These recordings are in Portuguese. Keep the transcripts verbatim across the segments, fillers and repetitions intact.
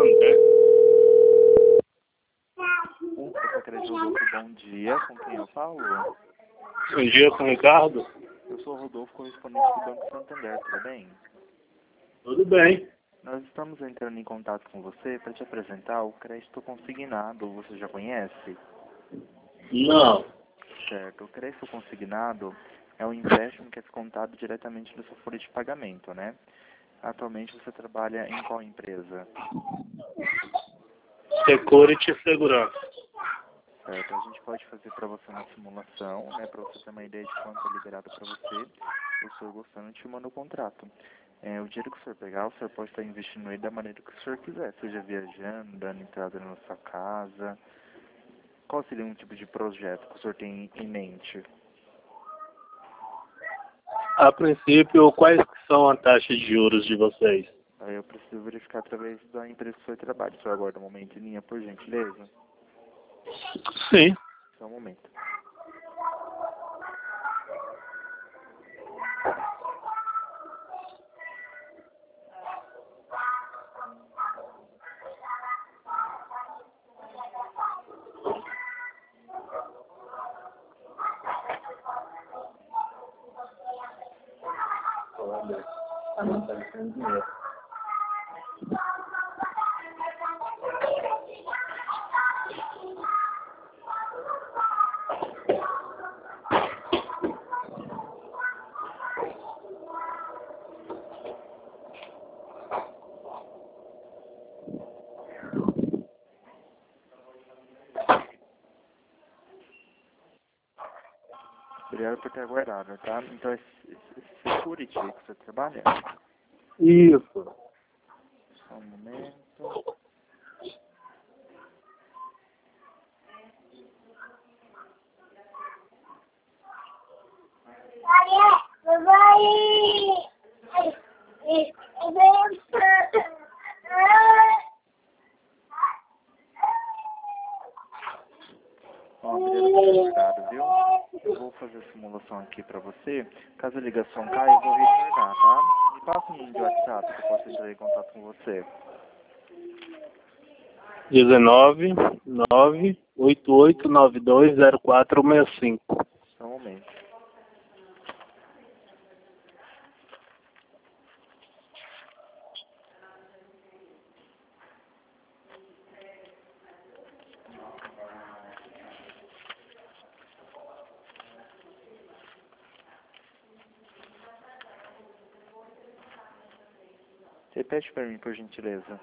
Santander. O Secretaria Rodolfo, bom dia. Com quem eu falo? Bom dia, com o Ricardo. Eu sou o Rodolfo, correspondente do Banco Santander, tudo bem? Tudo bem. Nós estamos entrando em contato com você para te apresentar o crédito consignado. Você já conhece? Não. Certo. O crédito consignado é um empréstimo que é descontado diretamente da sua folha de pagamento, né? Atualmente você trabalha em qual empresa? Security e segurança. Certo. A gente pode fazer para você uma simulação, né? Para você ter uma ideia de quanto é liberado para você. O senhor gostando, te manda o contrato. É, o dinheiro que o senhor pegar, o senhor pode estar investindo ele da maneira que o senhor quiser, seja viajando, dando entrada na sua casa. Qual seria um tipo de projeto que o senhor tem em mente? A princípio, quais que são a taxa de juros de vocês? Aí eu preciso verificar através da empresa que o senhor trabalha. O senhor aguarda um momento em linha, por gentileza? Sim. Só um momento. Obrigado por ter aguardado, tá? Então, esse, esse security que o senhor trabalha? Isso. Só um momento. Ó, obrigado por ter aguardado, viu? Eu vou fazer a simulação aqui pra você. Caso a ligação caia, eu vou retornar, tá? Me passa um número de WhatsApp que eu possa entrar em contato com você. dezenove, nove, oito oito nove dois, zero quatro seis cinco. Só um momento. Repete pra mim, por gentileza.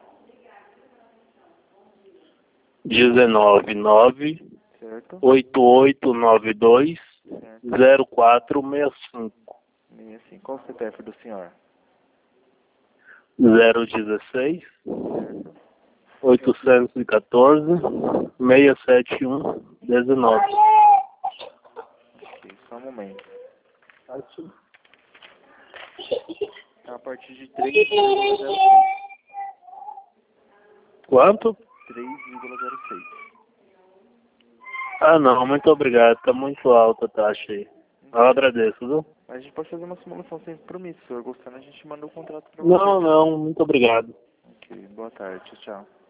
dezenove, nove, Certo? oito oito nove dois, Certo. zero quatro seis cinco. E assim, qual o C P F do senhor? zero dezesseis, Certo? oitocentos e quatorze, seiscentos e setenta e um, dezenove. Ok, só um momento. Tá a partir de três vírgula zero seis. Quanto? três vírgula zero seis. Ah, não, muito obrigado. Tá muito alta a taxa aí. Eu agradeço, viu? Mas a gente pode fazer uma simulação sem compromisso. Se o senhor gostando, a gente manda o contrato pra você. Não, não, muito obrigado. Ok, boa tarde. Tchau.